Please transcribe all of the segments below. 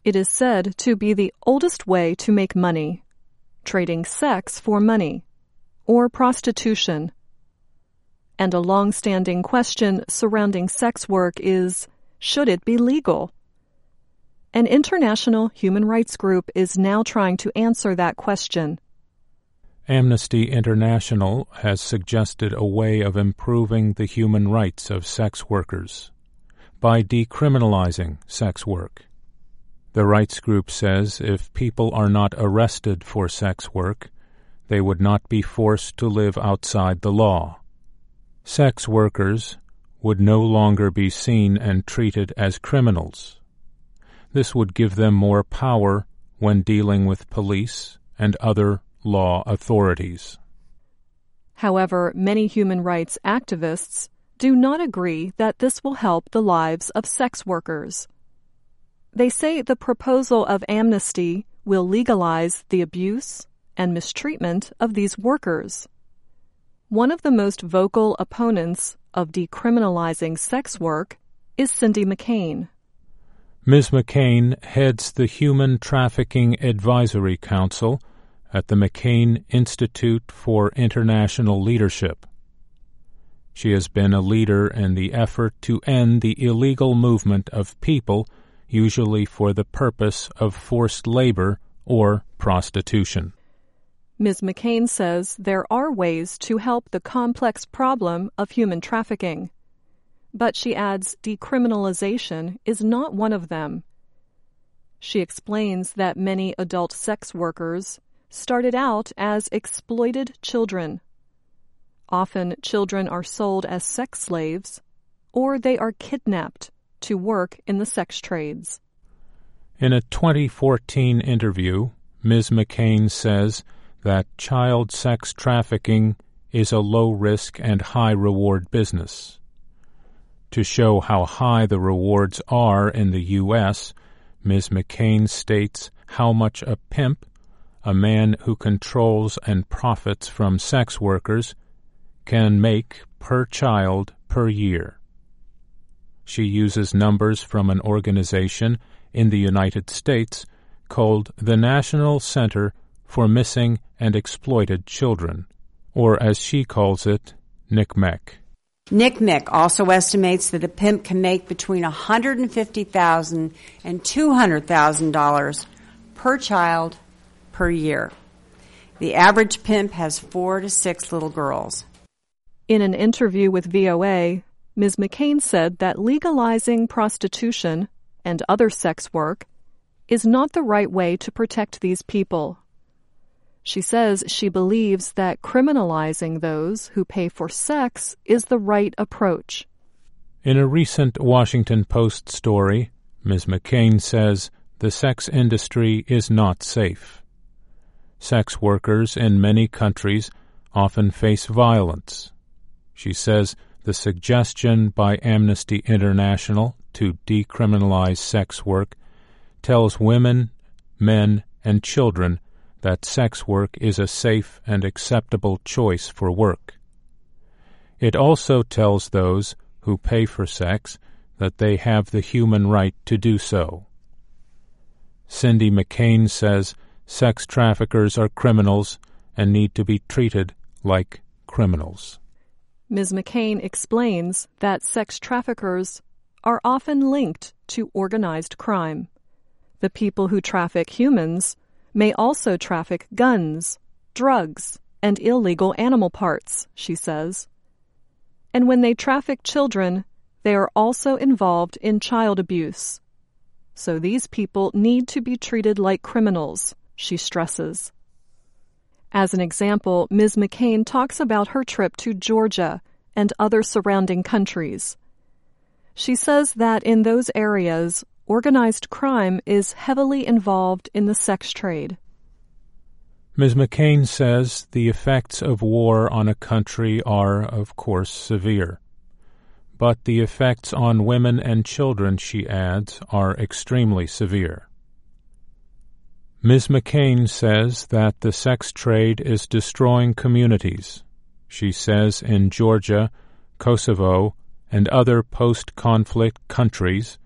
It is said to be the oldest way to make money, trading sex for money, or prostitution. And a long-standing question surrounding sex work is, should it be legal? An international human rights group is now trying to answer that question. Amnesty International has suggested a way of improving the human rights of sex workers by decriminalizing sex work. The rights group says if people are not arrested for sex work, they would not be forced to live outside the law. Sex workers would no longer be seen and treated as criminals. This would give them more power when dealing with police and other law authorities. However, many human rights activists do not agree that this will help the lives of sex workers. They say the proposal of amnesty will legalize the abuse and mistreatment of these workers. One of the most vocal opponents of decriminalizing sex work is Cindy McCain. Ms. McCain heads the Human Trafficking Advisory Council at the McCain Institute for International Leadership. She has been a leader in the effort to end the illegal movement of people, usually for the purpose of forced labor or prostitution. Ms. McCain says there are ways to help the complex problem of human trafficking, but she adds decriminalization is not one of them. She explains that many adult sex workers started out as exploited children. Often children are sold as sex slaves, or they are kidnapped to work in the sex trades. In a 2014 interview, Ms. McCain says that child sex trafficking is a low-risk and high-reward business. To show how high the rewards are in the U.S., Ms. McCain states how much a pimp, a man who controls and profits from sex workers, can make per child per year. She uses numbers from an organization in the United States called the National Center for Missing and Exploited Children, or as she calls it, NCMEC. NCMEC also estimates that a pimp can make between $150,000 and $200,000 per child per year. The average pimp has 4 to 6 little girls. In an interview with VOA, Ms. McCain said that legalizing prostitution and other sex work is not the right way to protect these people. She says she believes that criminalizing those who pay for sex is the right approach. In a recent Washington Post story, Ms. McCain says the sex industry is not safe. Sex workers in many countries often face violence. She says the suggestion by Amnesty International to decriminalize sex work tells women, men, and children that sex work is a safe and acceptable choice for work. It also tells those who pay for sex that they have the human right to do so. Cindy McCain says sex traffickers are criminals and need to be treated like criminals. Ms. McCain explains that sex traffickers are often linked to organized crime. The people who traffic humans may also traffic guns, drugs, and illegal animal parts, she says. And when they traffic children, they are also involved in child abuse. So these people need to be treated like criminals, she stresses. As an example, Ms. McCain talks about her trip to Georgia and other surrounding countries. She says that in those areas, organized crime is heavily involved in the sex trade. Ms. McCain says the effects of war on a country are, of course, severe. But the effects on women and children, she adds, are extremely severe. Ms. McCain says that the sex trade is destroying communities. She says in Georgia, Kosovo, and other post-conflict countries,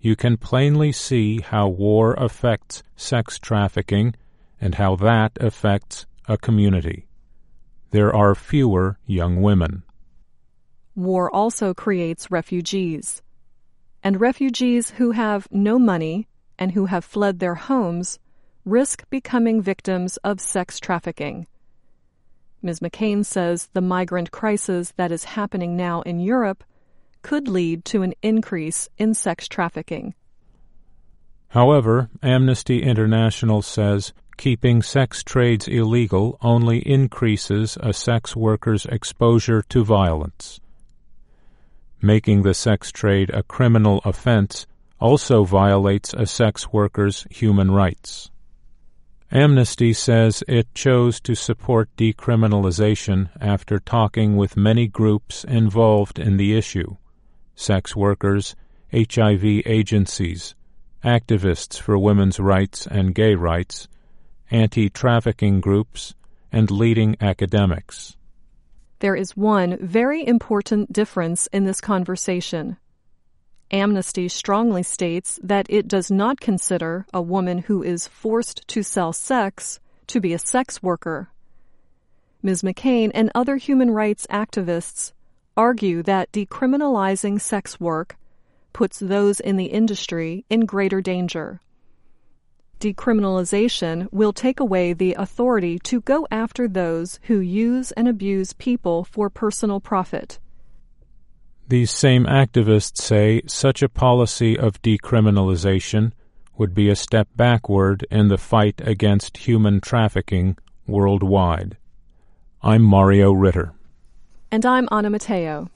you can plainly see how war affects sex trafficking and how that affects a community. There are fewer young women. War also creates refugees. And refugees who have no money and who have fled their homes risk becoming victims of sex trafficking. Ms. McCain says the migrant crisis that is happening now in Europe could lead to an increase in sex trafficking. However, Amnesty International says keeping sex trades illegal only increases a sex worker's exposure to violence. Making the sex trade a criminal offense also violates a sex worker's human rights. Amnesty says it chose to support decriminalization after talking with many groups involved in the issue: sex workers, HIV agencies, activists for women's rights and gay rights, anti-trafficking groups, and leading academics. There is one very important difference in this conversation. Amnesty strongly states that it does not consider a woman who is forced to sell sex to be a sex worker. Ms. McCain and other human rights activists argue that decriminalizing sex work puts those in the industry in greater danger. Decriminalization will take away the authority to go after those who use and abuse people for personal profit. These same activists say such a policy of decriminalization would be a step backward in the fight against human trafficking worldwide. I'm Mario Ritter. And I'm Anna Matteo.